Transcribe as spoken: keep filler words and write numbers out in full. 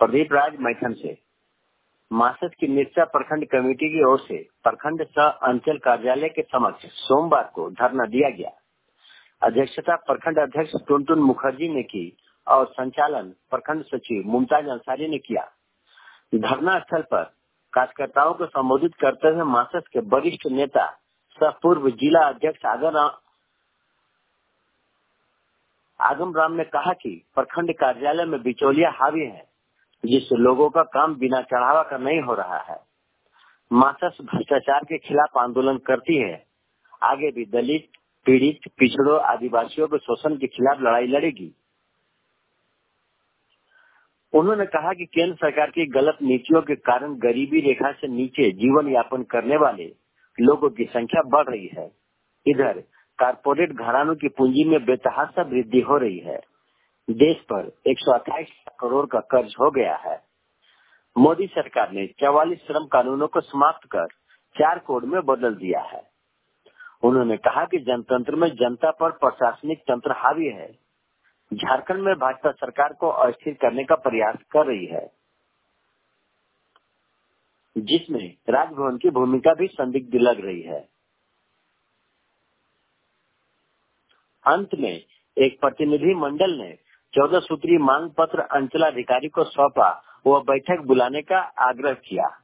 प्रदीप राज मैथन से मासद की मिर्चा प्रखंड कमेटी की ओर से प्रखंड सह अंचल कार्यालय के समक्ष सोमवार को धरना दिया गया। अध्यक्षता प्रखंड अध्यक्ष टुनटुन मुखर्जी ने की और संचालन प्रखंड सचिव मुमताज अंसारी ने किया। धरना स्थल पर कार्यकर्ताओं को संबोधित करते हुए मासद के वरिष्ठ नेता सह पूर्व जिला अध्यक्ष आगम आगम राम ने कहा कि प्रखंड कार्यालय में बिचौलिया हावी है, जिससे लोगों का काम बिना चढ़ावा का नहीं हो रहा है। मासद भ्रष्टाचार के खिलाफ आंदोलन करती है, आगे भी दलित, पीड़ित, पिछड़ों, आदिवासियों के शोषण के खिलाफ लड़ाई लड़ेगी। उन्होंने कहा कि केंद्र सरकार की गलत नीतियों के कारण गरीबी रेखा से नीचे जीवन यापन करने वाले लोगों की संख्या बढ़ रही है। इधर कारपोरेट घरानों की पूंजी में बेतहाशा वृद्धि हो रही है। देश पर एक सौ अट्ठाईस करोड़ का कर्ज हो गया है। मोदी सरकार ने चौवालीस श्रम कानूनों को समाप्त कर चार कोड में बदल दिया है। उन्होंने कहा कि जनतंत्र में जनता पर प्रशासनिक तंत्र हावी है। झारखंड में भाजपा सरकार को अस्थिर करने का प्रयास कर रही है, जिसमें राजभवन की भूमिका भी संदिग्ध लग रही है। अंत में एक प्रतिनिधि मंडल ने चौदह सूत्री मांग पत्र अंचलाधिकारी को सौंपा व बैठक बुलाने का आग्रह किया।